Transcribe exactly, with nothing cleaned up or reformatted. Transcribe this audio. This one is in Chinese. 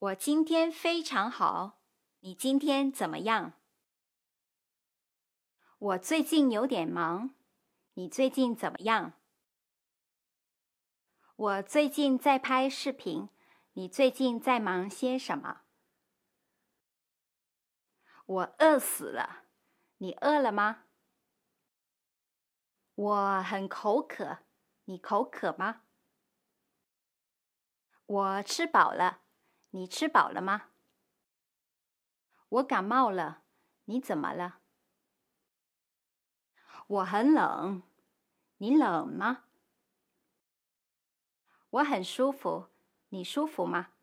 我今天非常好，你今天怎么样？我最近有点忙，你最近怎么样？我最近在拍视频，你最近在忙些什么？我饿死了，你饿了吗？我很口渴，你口渴吗？我吃饱了，你吃饱了吗？我感冒了，你怎么了？我很冷，你冷吗？我很舒服，你舒服吗？